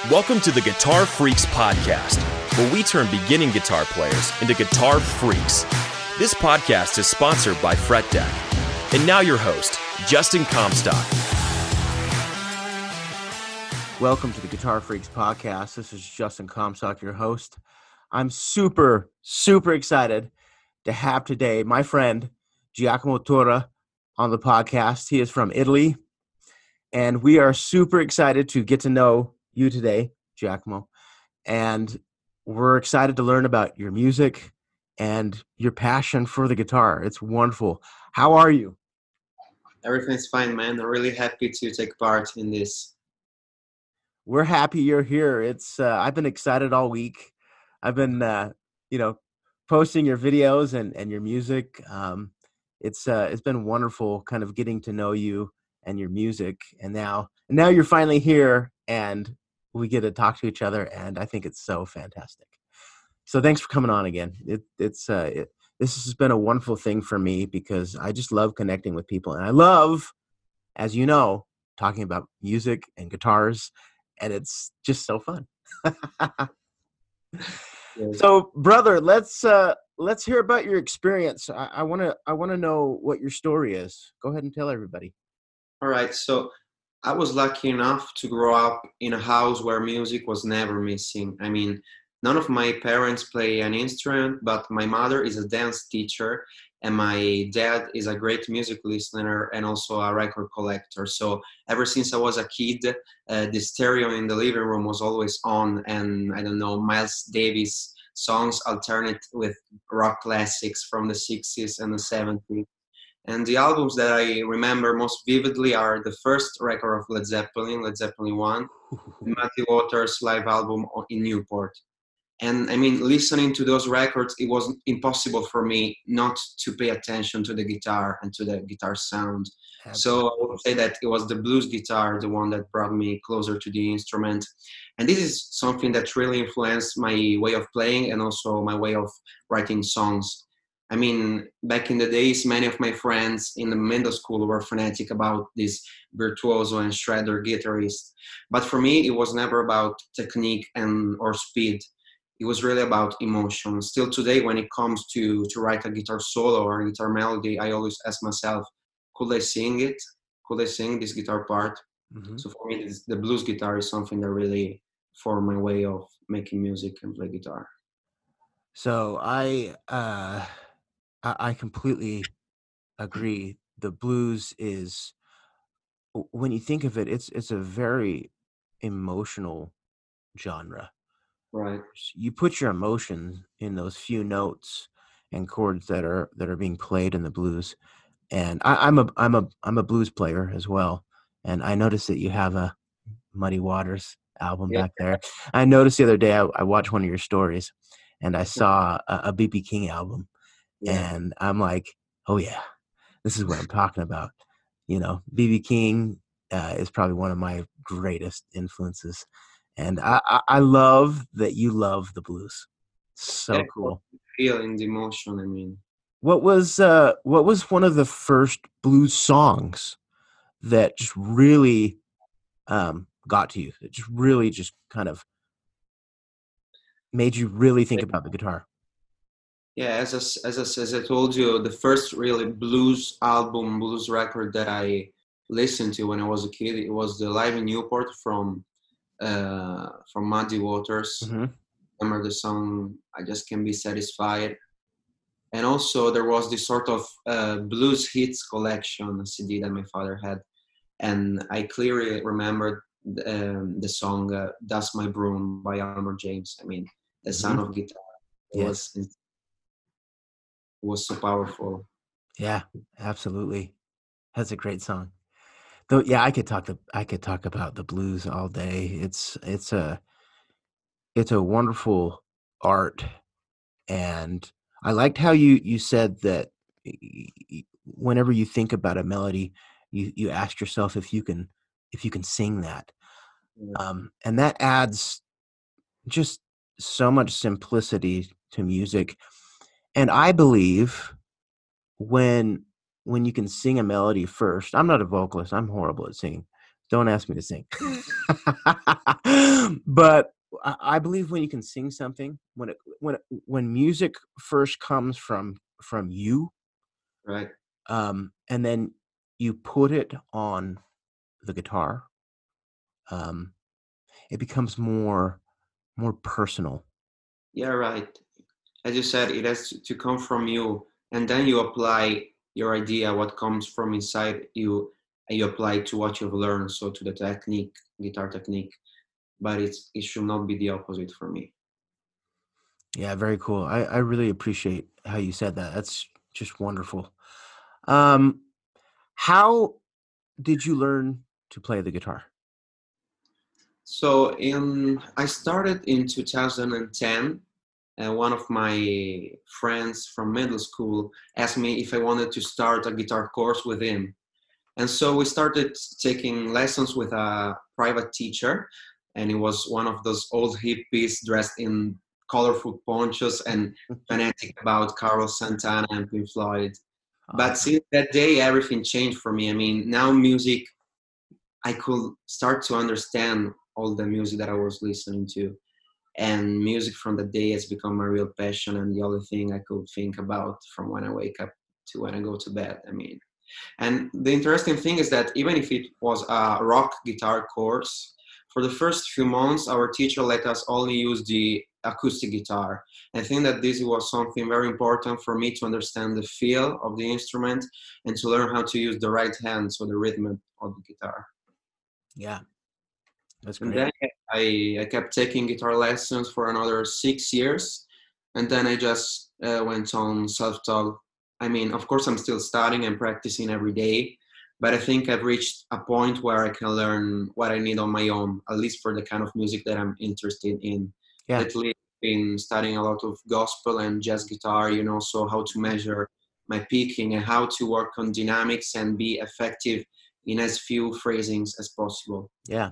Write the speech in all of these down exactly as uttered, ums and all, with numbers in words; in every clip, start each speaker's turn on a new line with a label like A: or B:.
A: Welcome to the Guitar Freaks Podcast, where we turn beginning guitar players into guitar freaks. This podcast is sponsored by Fret Deck. And now your host, Justin Comstock.
B: Welcome to the Guitar Freaks Podcast. This is Justin Comstock, your host. I'm super, super excited to have today my friend, Giacomo Torra, on the podcast. He is from Italy, and we are super excited to get to know you today, Giacomo. And we're excited to learn about your music and your passion for the guitar. It's wonderful. How are you?
C: Everything's fine, man. I'm really happy to take part in this.
B: We're happy you're here. It's uh, I've been excited all week. I've been, uh, you know, posting your videos and, and your music. Um, it's uh, it's been wonderful, kind of getting to know you and your music. And now, and now you're finally here, and we get to talk to each other. And I think it's so fantastic. So thanks for coming on again. It, it's uh, it, this has been a wonderful thing for me because I just love connecting with people, and I love, as you know, talking about music and guitars. And it's just so fun. So, brother, let's uh, let's hear about your experience. I want to I want to know what your story is. Go ahead and tell everybody.
C: All right. So, I was lucky enough to grow up in a house where music was never missing. I mean, none of my parents play an instrument, but my mother is a dance teacher, and my dad is a great music listener and also a record collector. So ever since I was a kid, uh, the stereo in the living room was always on, and I don't know, Miles Davis songs alternate with rock classics from the sixties and the seventies. And the albums that I remember most vividly are the first record of Led Zeppelin, Led Zeppelin one, Muddy Waters live album in Newport. And I mean, listening to those records, it was impossible for me not to pay attention to the guitar and to the guitar sound. Absolutely. So I would say that it was the blues guitar, the one that brought me closer to the instrument. And this is something that really influenced my way of playing and also my way of writing songs. I mean, back in the days, many of my friends in the middle school were fanatic about this virtuoso and shredder guitarist. But for me, it was never about technique and or speed. It was really about emotion. Still today, when it comes to, to write a guitar solo or a guitar melody, I always ask myself, could I sing it? Could I sing this guitar part? Mm-hmm. So for me, this, the blues guitar is something that really formed my way of making music and play guitar.
B: So I, uh, I completely agree. The blues is, when you think of it, it's it's a very emotional genre.
C: Right.
B: You put your emotions in those few notes and chords that are that are being played in the blues. And I, I'm a I'm a I'm a blues player as well. And I noticed that you have a Muddy Waters album yeah. back there. I noticed the other day I, I watched one of your stories, and I saw a B B King album. Yeah. And I'm like, oh yeah, this is what I'm talking about. You know, B B King uh, is probably one of my greatest influences. And I, I, I love that you love the blues. So yeah, cool.
C: Feeling the emotion, I mean.
B: What was uh, what was one of the first blues songs that just really um, got to you? That just really just kind of made you really think about the guitar?
C: Yeah, as I, as, I, as I told you, the first really blues album, blues record that I listened to when I was a kid, it was the Live in Newport from uh, from Muddy Waters. Mm-hmm. I remember the song, I Just Can't Be Satisfied. And also there was this sort of uh, blues hits collection C D that my father had. And I clearly remembered um, the song uh, Dust My Broom by Elmer James. I mean, the sound mm-hmm. of guitar was yes. was so powerful.
B: Yeah, absolutely. That's a great song. Though, yeah, I could talk. The, I could talk about the blues all day. It's it's a it's a wonderful art, and I liked how you you said that whenever you think about a melody, you you ask yourself if you can if you can sing that, yeah. um, and that adds just so much simplicity to music. And I believe when when you can sing a melody first, I'm not a vocalist. I'm horrible at singing. Don't ask me to sing. But I I believe when you can sing something, when it when it, when music first comes from from you,
C: Right.
B: um, and then you put it on the guitar, um, it becomes more more personal.
C: Yeah, right. As you said, it has to come from you, and then you apply your idea, what comes from inside you, and you apply it to what you've learned, so to the technique, guitar technique. But it's it should not be the opposite for me.
B: Yeah, very cool. I I really appreciate how you said that. That's just wonderful. Um, how did you learn to play the guitar?
C: So in I started in two thousand ten, and one of my friends from middle school asked me if I wanted to start a guitar course with him. And so we started taking lessons with a private teacher, and he was one of those old hippies dressed in colorful ponchos and fanatic about Carlos Santana and Pink Floyd. But
B: Awesome.
C: since that day, everything changed for me. I mean, now music, I could start to understand all the music that I was listening to. And music from that day has become my real passion and the only thing I could think about from when I wake up to when I go to bed. I mean, and the interesting thing is that even if it was a rock guitar course, for the first few months, our teacher let us only use the acoustic guitar. I think that this was something very important for me to understand the feel of the instrument and to learn how to use the right hand, so the rhythm of the guitar.
B: Yeah, that's
C: And
B: great.
C: then I, I kept taking guitar lessons for another six years. And then I just uh, went on self-taught. I mean, of course, I'm still studying and practicing every day, but I think I've reached a point where I can learn what I need on my own, at least for the kind of music that I'm interested in.
B: Yeah,
C: Lately, I've been studying a lot of gospel and jazz guitar, you know, so how to measure my picking and how to work on dynamics and be effective in as few phrasings as possible.
B: yeah.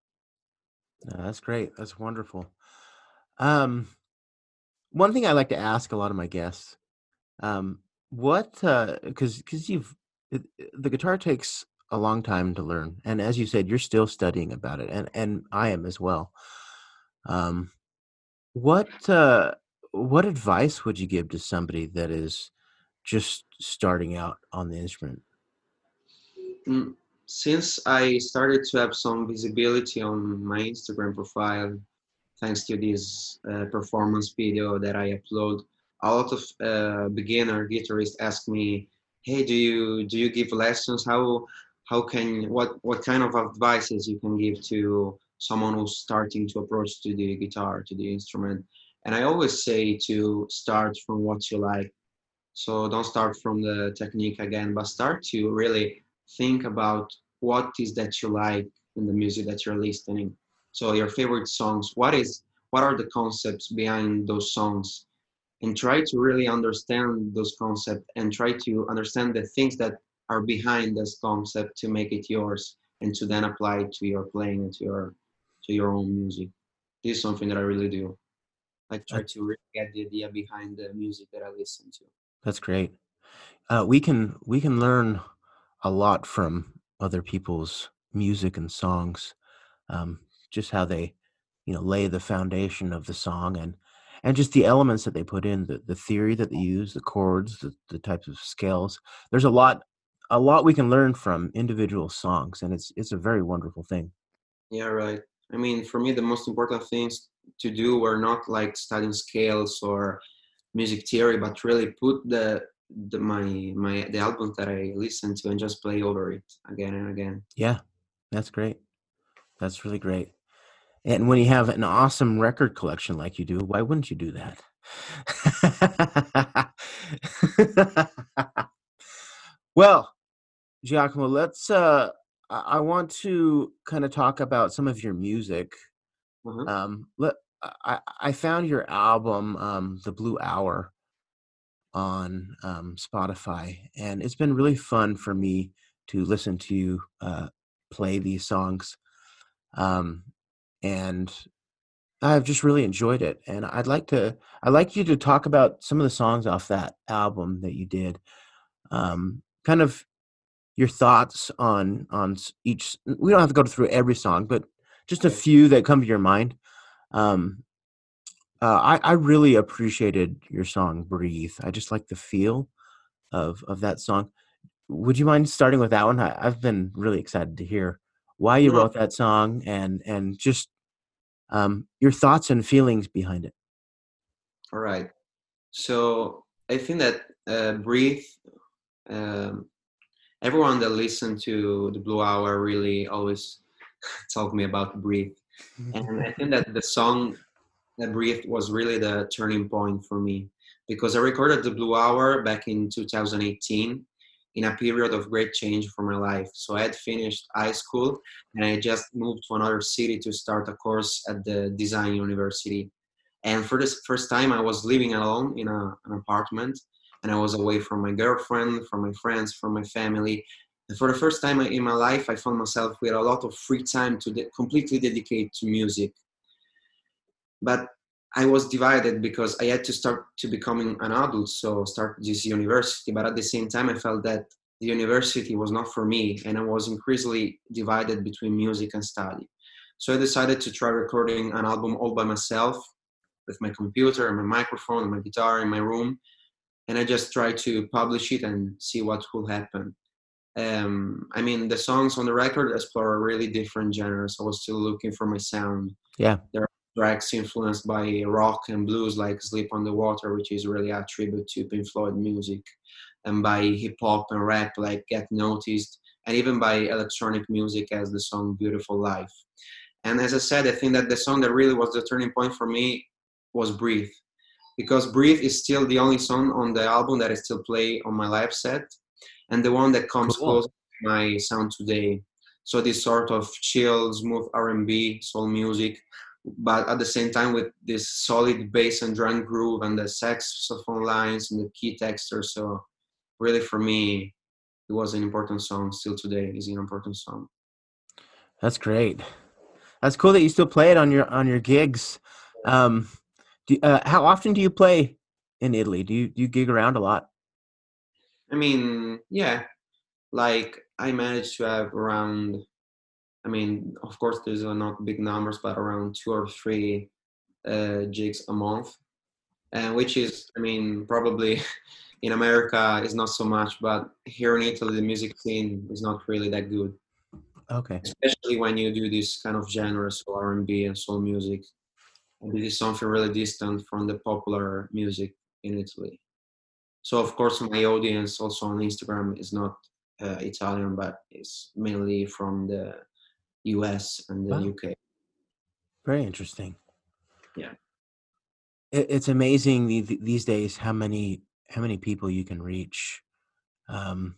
B: No, that's great. That's wonderful. Um, one thing I like to ask a lot of my guests, um, what, uh, because because you've it, it- the guitar takes a long time to learn, and as you said, you're still studying about it, and and I am as well. Um, what uh, what advice would you give to somebody that is just starting out on the instrument?
C: Mm, Since I started to have some visibility on my Instagram profile, thanks to this uh, performance video that I upload, a lot of uh, beginner guitarists ask me, "Hey, do you do you give lessons? How how can what what kind of advices you can give to someone who's starting to approach to the guitar, to the instrument?" And I always say to start from what you like, so don't start from the technique again, but start to really think about what is that you like in the music that you're listening. So your favorite songs, what is what are the concepts behind those songs? And try to really understand those concepts and try to understand the things that are behind this concept to make it yours and to then apply it to your playing and to your to your own music. This is something that I really do. I try
B: That,
C: to really get the idea behind the music that I listen to.
B: that's great. Uh, we can we can learn a lot from other people's music and songs, um, just how they, you know, lay the foundation of the song and and just the elements that they put in, the the theory that they use, the chords, the, the types of scales. There's a lot a lot we can learn from individual songs, and it's it's a very wonderful thing.
C: Yeah, right. I mean, for me, the most important things to do were not like studying scales or music theory, but really put the the my my the albums that I listen to and just play over it again and again.
B: Yeah, that's great. That's really great. And when you have an awesome record collection like you do, why wouldn't you do that? Well, Giacomo, let's uh I I want to kind of talk about some of your music.
C: Uh-huh.
B: Um let I I found your album um The Blue Hour on um Spotify, and it's been really fun for me to listen to you uh play these songs. Um and I've just really enjoyed it, and I'd like to I'd like you to talk about some of the songs off that album that you did. Um, kind of your thoughts on on each. We don't have to go through every song, but just a few that come to your mind. Um, uh, I I really appreciated your song "Breathe." I just like the feel of of that song. Would you mind starting with that one? I, I've been really excited to hear why you
C: No,
B: wrote that song and and just um, your thoughts and feelings behind it.
C: all right. So I think that uh, Breathe, um, everyone that listened to the Blue Hour really always talk me about Breathe. And I think that the song that Breathe was really the turning point for me because I recorded the Blue Hour back in two thousand eighteen in a period of great change for my life. So I had finished high school and I just moved to another city to start a course at the design university. And for this first time, I was living alone in a, an apartment and I was away from my girlfriend, from my friends, from my family. And for the first time in my life, I found myself with a lot of free time to de- completely dedicate to music. But I was divided because I had to start to becoming an adult, so start this university. But at the same time, I felt that the university was not for me, and I was increasingly divided between music and study. So I decided to try recording an album all by myself with my computer and my microphone and my guitar in my room, and I just tried to publish it and see what will happen. Um, I mean, the songs on the record explore really different genres. I was still looking for my sound.
B: Yeah.
C: There are tracks influenced by rock and blues like Sleep on the Water, which is really a tribute to Pink Floyd music, and by hip hop and rap like Get Noticed, and even by electronic music as the song Beautiful Life. And as I said, I think that the song that really was the turning point for me was Breathe, because Breathe is still the only song on the album that I still play on my live set, and the one that comes
B: Cool.
C: close to my sound today. So this sort of chill, smooth R and B, soul music, but at the same time with this solid bass and drum groove and the saxophone lines and the key texture. So really for me, it was an important song. Still today is an important song.
B: That's great. That's cool that you still play it on your on your gigs. Um, do, uh, how often do you play in Italy? Do you do you gig around a lot?
C: I mean, yeah, like I managed to have around, I mean, of course, there's are not big numbers, but around two or three uh, gigs a month, and which is, I mean, probably in America is not so much, but here in Italy, the music scene is not really that good,
B: Okay.
C: especially when you do this kind of genres, so R and B and soul music. And this is something really distant from the popular music in Italy. So, of course, my audience also on Instagram is not uh, Italian, but is mainly from the U S and the
B: Wow.
C: U K.
B: Very interesting.
C: Yeah.
B: It, it's amazing the, the, these days how many how many people you can reach um,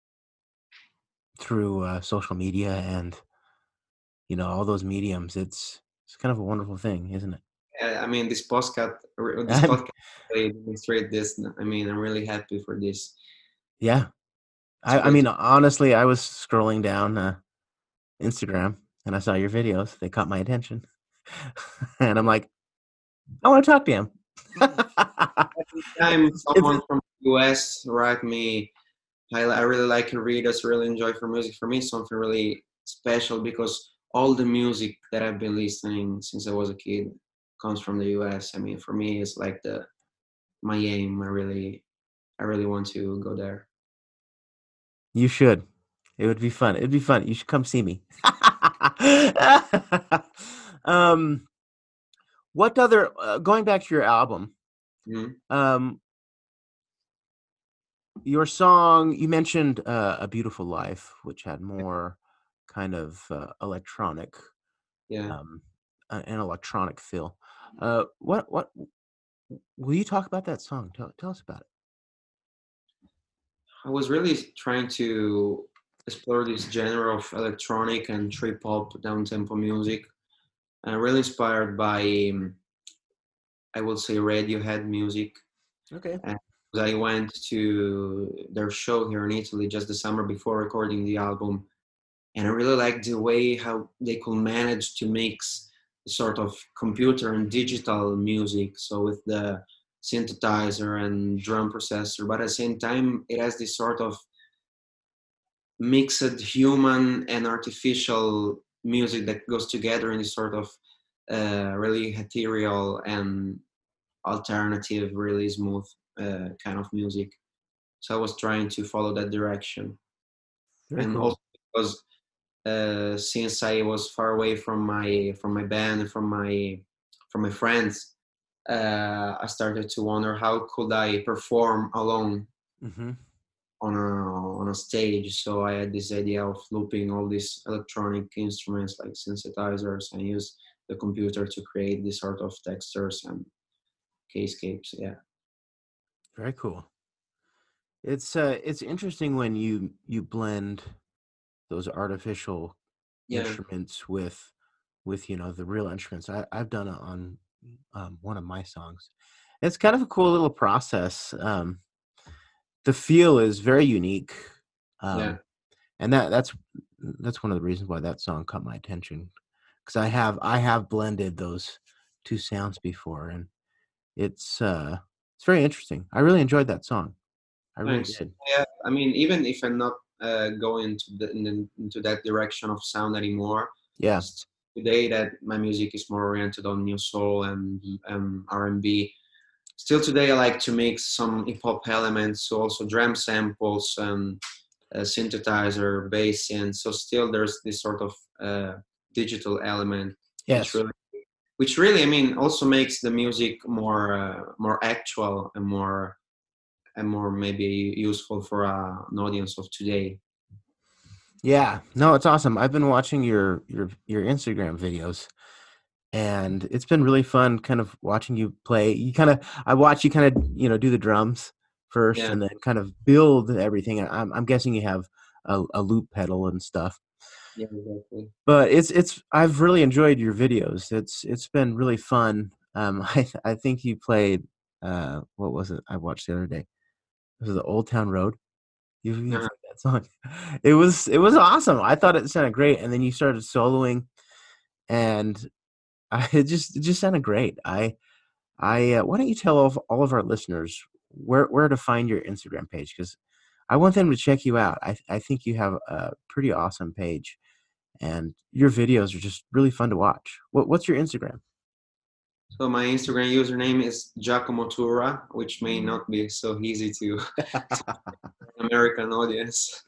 B: through uh, social media and you know all those mediums. It's it's kind of a wonderful thing, isn't it?
C: Yeah, I mean, this podcast, this
B: I'm,
C: podcast really demonstrate this. I mean, I'm really happy for this.
B: yeah.
C: It's
B: I, I
C: great.
B: mean, honestly, I was scrolling down uh, Instagram and I saw your videos. They caught my attention, and I'm like, I want to talk to him.
C: Every time
B: it's, it's
C: someone from the U S write me, I, I really like your readers, really enjoy for music. For me, it's something really special because all the music that I've been listening since I was a kid comes from the U S. I mean, for me, it's like the my aim. I really, I really want to go there.
B: You should. It would be fun. It'd be fun. You should come see me. um, what other? Uh, going back to your album,
C: Mm-hmm.
B: um, your song you mentioned uh, "A Beautiful Life," which had more kind of uh, electronic,
C: Yeah.
B: um, uh, an electronic feel. Uh, what what will you talk about that song? Tell tell us about it.
C: I was really trying to explore this genre of electronic and trip hop down tempo music. I'm really inspired by, um, I would say, Radiohead music.
B: Okay.
C: And I went to their show here in Italy just the summer before recording the album, and I really liked the way how they could manage to mix sort of computer and digital music. So with the synthesizer and drum processor, but at the same time, it has this sort of mixed human and artificial music that goes together in this sort of uh, really ethereal and alternative, really smooth uh, kind of music. So I was trying to follow that direction.
B: Very
C: And
B: cool.
C: also because uh, since I was far away from my from my band and from my from my friends, uh, I started to wonder how could I perform alone
B: Mm-hmm.
C: on a on a stage. So I had this idea of looping all these electronic instruments like synthesizers and use the computer to create this sort of textures and keyscapes. Yeah.
B: Very cool. It's uh, it's interesting when you you blend those artificial
C: Yeah.
B: instruments with with you know the real instruments. I, I've done it on um, one of my songs. It's kind of a cool little process. Um, the feel is very unique,
C: Yeah.
B: um, and that that's that's one of the reasons why that song caught my attention, because I have I have blended those two sounds before, and it's uh, it's very interesting. I really enjoyed that song. I really
C: Thanks.
B: did.
C: Yeah. I mean, even if I'm not uh, going into the, in the, into that direction of sound anymore,
B: Yeah.
C: st- today that my music is more oriented on new soul and um, R and B. Still today, I like to mix some hip hop elements, so also drum samples and uh, synthesizer, bass in. So still, there's this sort of uh, digital element, which
B: Yes.
C: really, which really, I mean, also makes the music more uh, more actual and more and more maybe useful for uh, an audience of today.
B: Yeah. No, it's awesome. I've been watching your your your Instagram videos, and it's been really fun kind of watching you play. You kind of I watch you kind of, you know, do the drums first
C: Yeah,
B: and then kind of build everything. I'm I'm guessing you have a, a loop pedal and stuff.
C: yeah, exactly.
B: But it's it's I've really enjoyed your videos. It's it's been really fun. Um I I think you played uh what was it I watched the other day? Was it the Old Town Road? You you
C: Uh,
B: played that song. It was it was awesome. I thought it sounded great, and then you started soloing, and I, it just it just sounded great. I I uh, why don't you tell all of, all of our listeners where where to find your Instagram page, because I want them to check you out. I I think you have a pretty awesome page, and your videos are just really fun to watch. What what's your Instagram?
C: so my Instagram username is Giacomo Tura, which may not be so easy to American audience.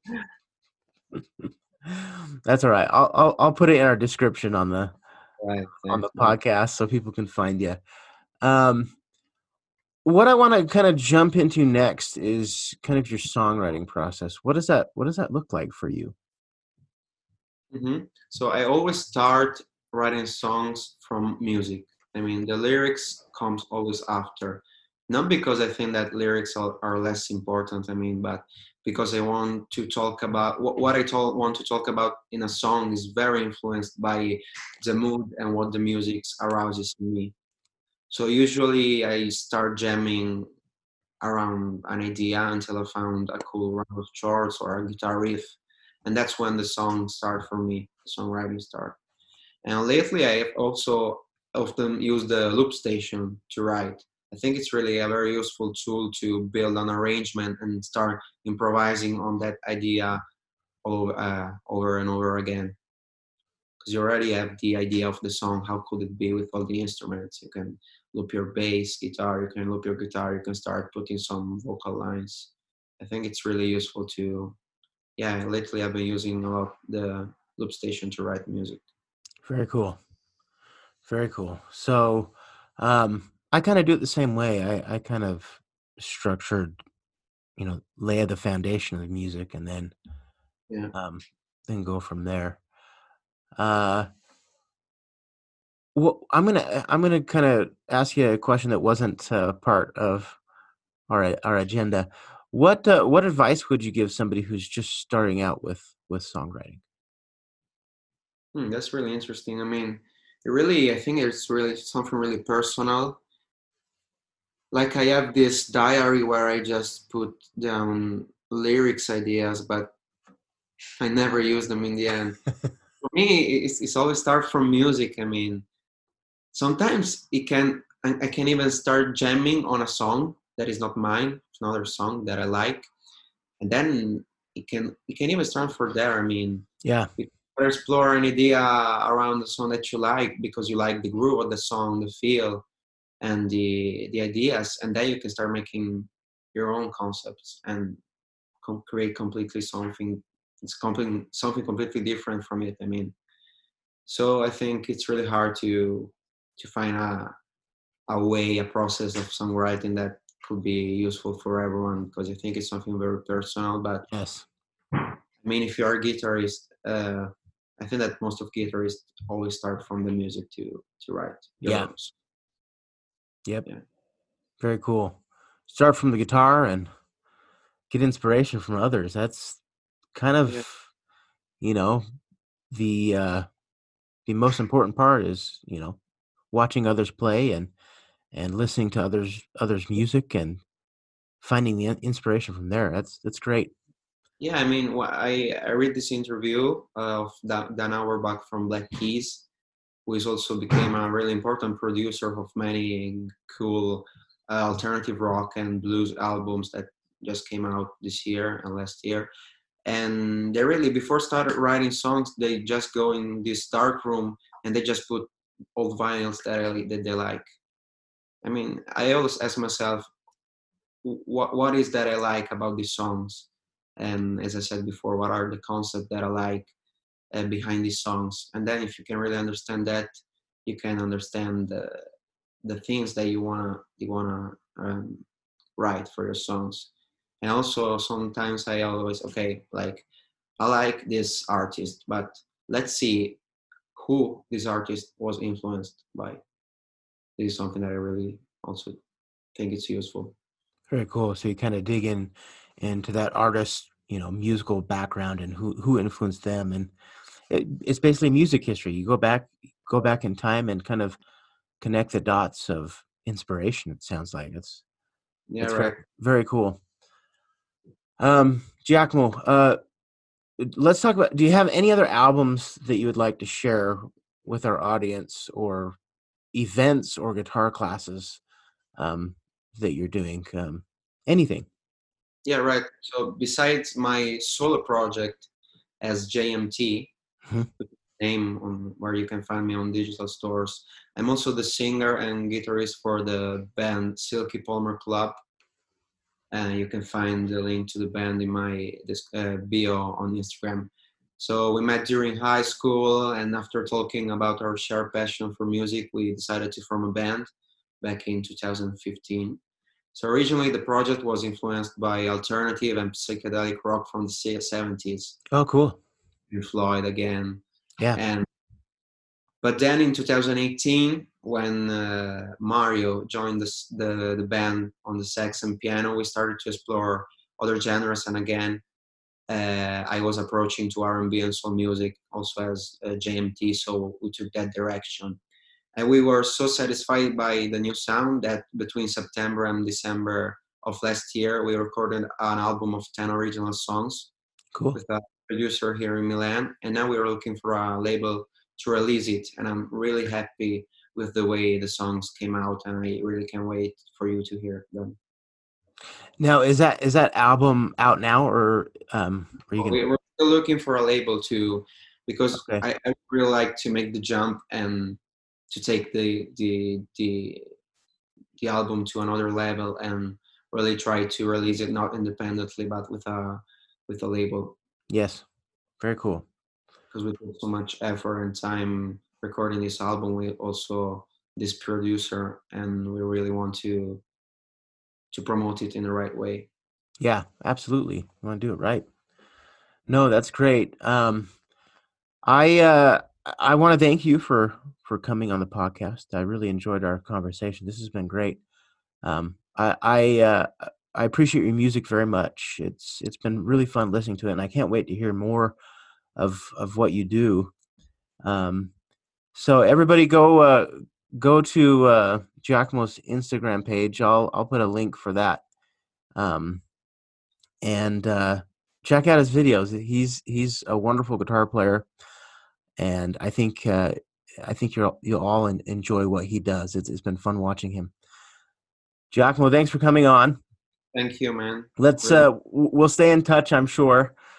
B: That's all right. I'll I'll I'll put it in our description on the
C: Right.
B: on the
C: Thanks, man.
B: podcast so people can find you. Um, what I want to kind of jump into next is kind of your songwriting process. What does that what does that look like for you?
C: hmm So I always start writing songs from music. I mean, the lyrics comes always after. Not because I think that lyrics are, are less important. I mean, but because I want to talk about what, what I told, want to talk about in a song is very influenced by the mood and what the music arouses in me. So usually I start jamming around an idea until I found a cool round of chords or a guitar riff, and that's when the song start for me, the songwriting start. And lately, I have also often used the loop station to write. I think it's really a very useful tool to build an arrangement and start improvising on that idea over, uh, over and over again. Because you already have the idea of the song. How could it be with all the instruments? You can loop your bass guitar, you can loop your guitar, you can start putting some vocal lines. I think it's really useful to, yeah, lately I've been using a lot the loop station to write music.
B: Very cool. Very cool. So, um, I kind of do it the same way. I, I kind of structured, you know, lay the foundation of the music, and then,
C: Yeah.
B: um, then go from there. Uh, well, I'm gonna I'm gonna kind of ask you a question that wasn't uh, part of our our agenda. What uh, what advice would you give somebody who's just starting out with with songwriting?
C: Hmm, that's really interesting. I mean, it really, I think it's really something really personal. Like I have this diary where I just put down lyrics ideas, but I never use them in the end. For me, it's, it's always start from music. I mean, sometimes it can, I, I can even start jamming on a song that is not mine, it's another song that I like. And then it can it can even start from there. I mean,
B: Yeah.
C: you can explore an idea around the song that you like because you like the groove of the song, the feel, and the the ideas, and then you can start making your own concepts and com- create completely something. It's complete, something completely different from it. I mean, so I think it's really hard to to find a a way, a process of songwriting that could be useful for everyone because I think it's something very personal. But
B: Yes.
C: I mean, if you're a guitarist, uh, I think that most of guitarists always start from the music to to write.
B: Yeah.
C: Yours.
B: Yep.
C: Yeah.
B: Very cool. Start from the guitar and get inspiration from others. That's kind of,
C: Yeah.
B: you know, the uh, the most important part is, you know, watching others play and and listening to others others' music and finding the in- inspiration from there. That's that's great.
C: Yeah, I mean, wh- I, I read this interview of Dan, Dan Auerbach from Black Keys, who is also became a really important producer of many cool uh, alternative rock and blues albums that just came out this year and last year. And they really, before started writing songs, they just go in this dark room and they just put old vinyls that, I, that they like. I mean, I always ask myself, what what is that I like about these songs? And as I said before, what are the concepts that I like uh, behind these songs? And then if you can really understand that, you can understand the the things that you wanna you wanna um, write for your songs. And also sometimes I always okay like I like this artist, but let's see who this artist was influenced by. This is something that I really also think it's useful.
B: Very cool. So you kind of dig in into that artist's, you know, musical background and who who influenced them, and it, it's basically music history. You go back go back in time and kind of connect the dots of inspiration. It sounds like it's
C: Yeah,
B: it's very
C: right.
B: very cool. Um, Giacomo, uh, let's talk about. Do you have any other albums that you would like to share with our audience, or events or guitar classes um, that you're doing? Um, anything?
C: Yeah, right. So besides my solo project as J M T,
B: Mhm.
C: name on where you can find me on digital stores, I'm also the singer and guitarist for the band Silky Palmer Club. And you can find the link to the band in my this, uh, bio on Instagram. So we met during high school, and after talking about our shared passion for music, we decided to form a band back in two thousand fifteen. So originally, the project was influenced by alternative and psychedelic rock from the seventies,
B: Oh, cool.
C: Pink Floyd again,
B: Yeah.
C: and but then in two thousand eighteen, when uh, Mario joined the, the the band on the sax and piano, we started to explore other genres. And again, uh, I was approaching to R and B and soul music also as uh, J M T, so we took that direction. And we were so satisfied by the new sound that between September and December of last year, we recorded an album of ten original songs
B: Cool.
C: with a producer here in Milan. And now we're looking for a label to release it. And I'm really happy with the way the songs came out. And I really can't wait for you to hear them.
B: Now, is that is that album out now, or um, are you
C: We-
B: gonna?
C: We're still looking for a label to, because
B: Okay.
C: I, I really like to make the jump and to take the the the the album to another level and really try to release it not independently but with a with a label,
B: Yes. Very cool.
C: because we put so much effort and time recording this album with also this producer, and we really want to to promote it in the right way.
B: Yeah, absolutely. You want to do it right. No, that's great. Um, I uh, I want to thank you for for coming on the podcast. I really enjoyed our conversation. This has been great. Um, I I uh, I appreciate your music very much. It's it's been really fun listening to it, and I can't wait to hear more of of what you do. Um, so everybody go uh, go to uh, Giacomo's Instagram page. I'll I'll put a link for that. Um, and uh, check out his videos. He's he's a wonderful guitar player, and I think uh, I think you'll you'll all en- enjoy what he does. It's it's been fun watching him. Giacomo, thanks for coming on.
C: Thank you, man.
B: Let's
C: Really.
B: uh, w- we'll stay in touch, I'm sure.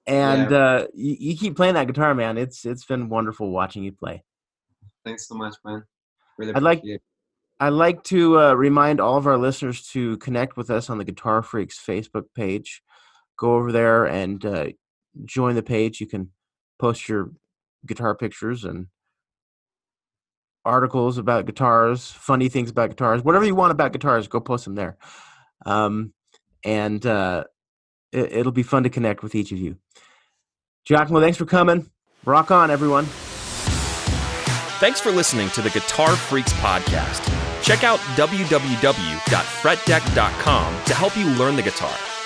B: And
C: Yeah.
B: uh, you, you keep playing that guitar, man. It's it's been wonderful watching you play.
C: Thanks so much, man. Really
B: I'd like
C: appreciate it.
B: I'd like to uh, remind all of our listeners to connect with us on the Guitar Freaks Facebook page. Go over there and uh, join the page. You can post your guitar pictures and articles about guitars, funny things about guitars, whatever you want about guitars, go post them there. Um, and uh, it, it'll be fun to connect with each of you. Giacomo, thanks for coming. Rock on, everyone.
A: Thanks for listening to the Guitar Freaks podcast. Check out w w w dot fret deck dot com to help you learn the guitar.